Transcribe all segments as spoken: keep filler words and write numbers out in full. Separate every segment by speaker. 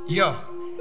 Speaker 1: Yo,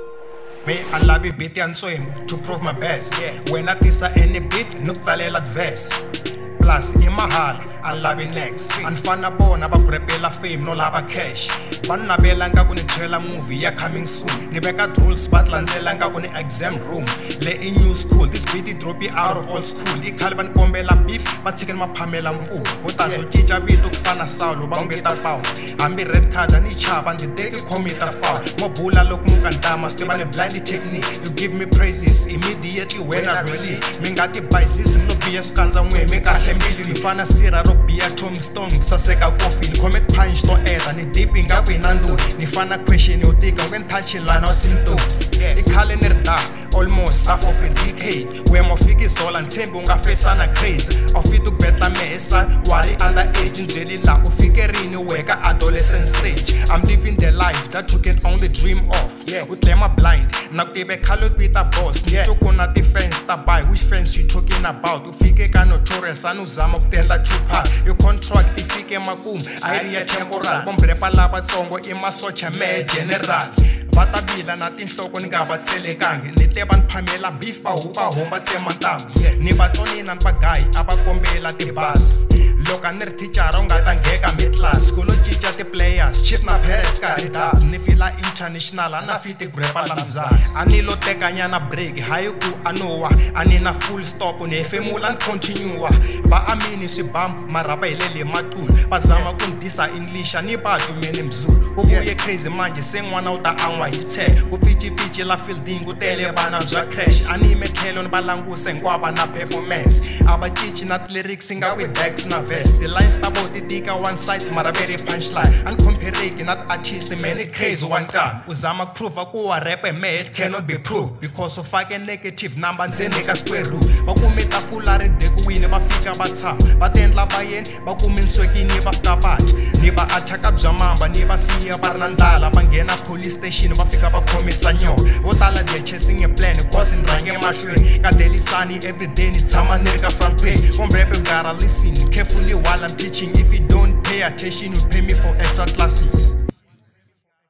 Speaker 1: me alabi beat yanswem to prove my best. When I tisa any beat, nuktalela adverse. Plus, imahala, alabi next. Anfana bona bakurepela fame, no laba cash. Banabela nga kuni trailer movie, ya coming soon. Nibeka rules, batlanzela nga kuni exam room. Le in new school, this beat it drop you out of old school. Ikalban kombela beef, batiken mapamela mfu. Utazo chicha bitu kufana saulo, bangeta foul. Ambi red card and ichaba, and the day you commit a foul. Mobula look mukandama, still on a blindy technique. You give me praises immediately when I release. Mingati biases, no B S kanza mwe, make a hembili. Nifana sira robia tombstone, saseka coffee. Comet punch no air, and it dipping up in andu. Nifana question you take, when touching lano sinto. Ikale nerda, almost half of a decade. Where my figures all and tempo nga face and a craze. Of it to better mesa, wali underage in jelly la ufigerini weka adolescent stage. I'm living the life that you can only dream of. Yeah, with them blind. Now give a color with a boss. Yeah, took on a defense to buy. Which fence you talking about? Ufike ka notorious and uzama kutenda chupa. You contract ifike makum. Area temporal. Bombrepa laba tongo ima socha me general. Batabila na tinhloko ningabathele kange niteba niphamela beef bahuba homba temantam ni batoni nan bagay abakombela tibas loka nir teacher ongata ngeka mid class kulo chicha the players chip na parents karida ni fila international ana fiti grepa lamza anilo tekanya na break hayuku anowa anina full stop ne femula continue ba amini sibam maraba ilele matul bazama kundisa english ani bathu meni mzulu ubuye crazy manje sengwana uta anwa ithe ufiji fiji la fielding utele bana bya crash anime khelo nibalanguse ngwaba na performance abachichi na lyrics nga with decks na vest the lines about the tika one side mara very punchline and comparing not artist many crazy one time uzama proof akuwa rap made cannot be proved because of fucking negative number nzeneka square root bakumeta fulari dekuwini bafika bathama batendla bayeni bakuminswekini bafika bathi niba attack jamamba niba siya barnandala bangena police station bafika bakhomisa nyo otala they chasing a plan cause ndrange emahlweni kadelisani every day nitsama nerika front page omrap gotta listen carefully while I'm teaching if you don't pay attention you pay me for extra classes.